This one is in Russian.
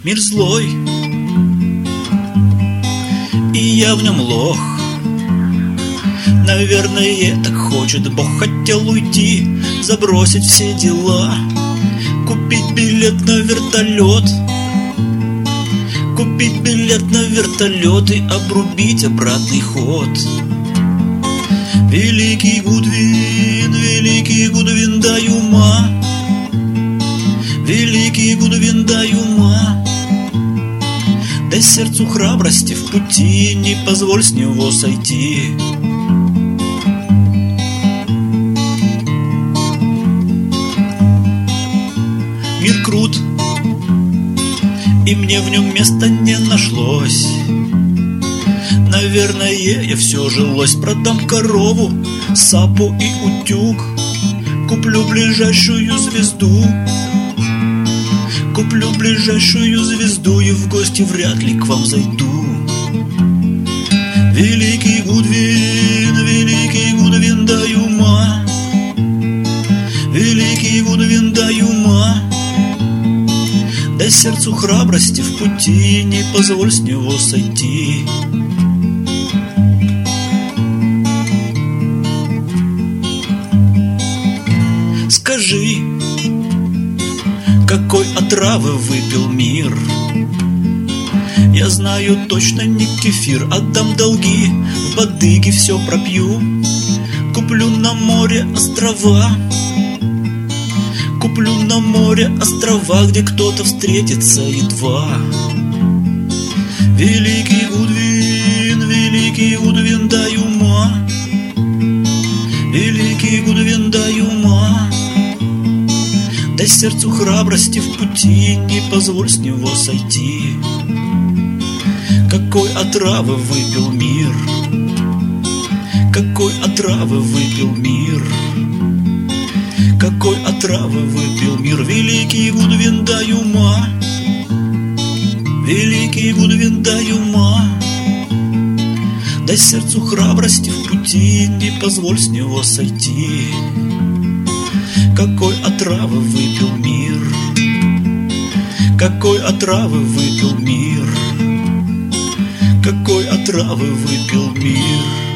Мир злой, и я в нем лох. Наверное, так хочет Бог. Хотел уйти, забросить все дела, купить билет на вертолет, купить билет на вертолет и обрубить обратный ход. Великий Гудвин дай ума, великий Гудвин дай ума. Дай сердцу храбрости в пути, не позволь с него сойти. Мир крут, и мне в нем места не нашлось. Наверное, я все же лось. Продам корову, сапу и утюг, куплю ближайшую звезду, куплю ближайшую звезду, и в гости вряд ли к вам зайду. Великий Гудвин дай ума, великий Гудвин дай ума. Дай сердцу храбрости в пути, не позволь с него сойти. Скажи, какой отравы выпил мир? Я знаю точно не кефир. Отдам долги, в бадыге все пропью, куплю на море острова, куплю на море острова, где кто-то встретится едва. Великий Гудвин дай ума, великий Гудвин дай ума. Дай сердцу храбрости в пути, не позволь с него сойти. Какой отравы выпил мир, какой отравы выпил мир, какой отравы выпил мир. Великий Гудвин дай ума, великий Гудвин дай ума. Дай сердцу храбрости в пути, не позволь с него сойти. Какой отравы выпил мир, какой отравы выпил мир, какой отравы выпил мир.